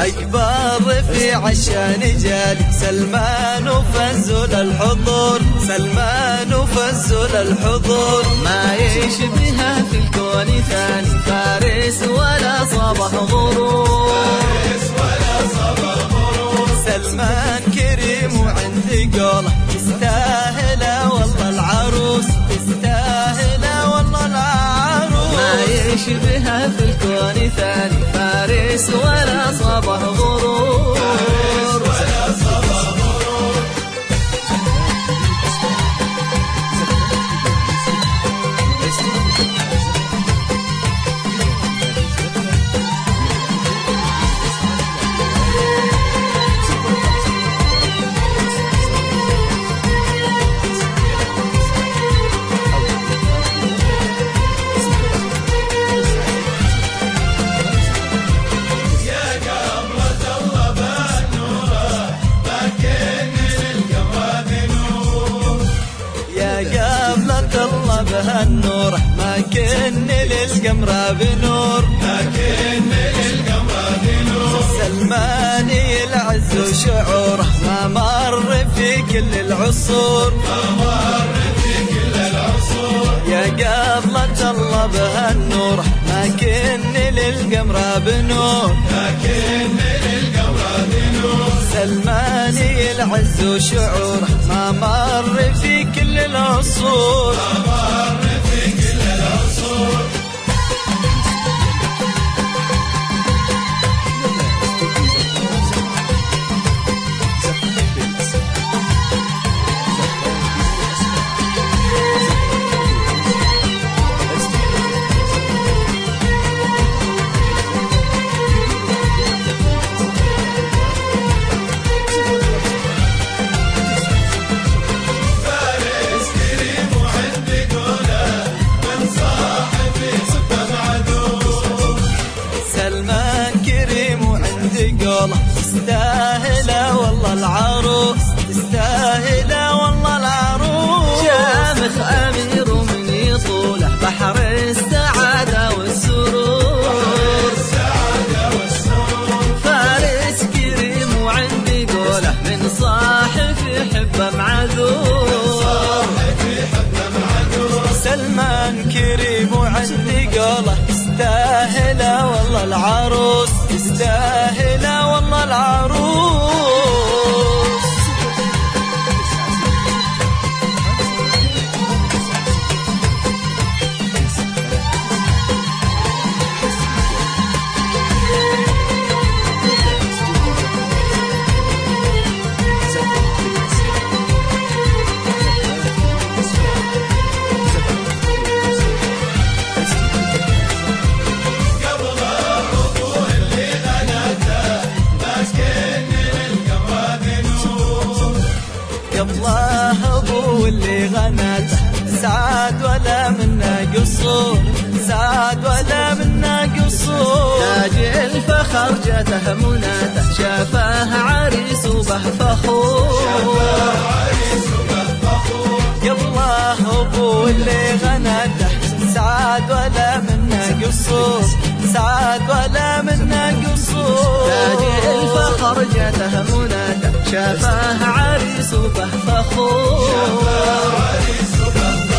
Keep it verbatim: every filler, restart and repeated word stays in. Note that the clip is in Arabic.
أكبر رفيع الشان سلمان وفزل الحضور، سلمان وفزل الحضور. ما يشبهه في الكون ثاني فارس ولا صبح غرور، سلمان كريم وعند قوله تستاهله والله العروس، تستاهله والله العروس. ما يشبهه في الكون ثاني فارس ولا صبح غرور، ولا صبح غرور. بهالنور ما كن للقمر بنور، ما كن للقمر بنور. سلماني العز وشعوره ما مر في كل العصور، ما مر في كل العصور. يا قبلة الله بهالنور ما كن للقمر بنور، ما كن للقمر بنور. سلماني العز وشعوره ما مر في كل العصور، ما مر في كل العصور. تستاهله والله العروس، تستاهله والله العروس. شامخ أمير من يطوله بحر السعادة والسرور، فارس كريم وعندي قوله من صاحب يحبه معذور، سلمان كريم وعندي قوله تستاهله والله العروس، تستاهله والله العروس. الله ابو اللي غناته سعاد ولا منا قصور، سعاد ولا منا قصور. تاج الفخر جاته مناته شافاه عريس وبه فخور، يا الله ابو اللي غناته سعاد ولا منا قصور، سعاد ولا منا قصور. تاج الفخر جاته مناته شافاه عريس وبه فخور.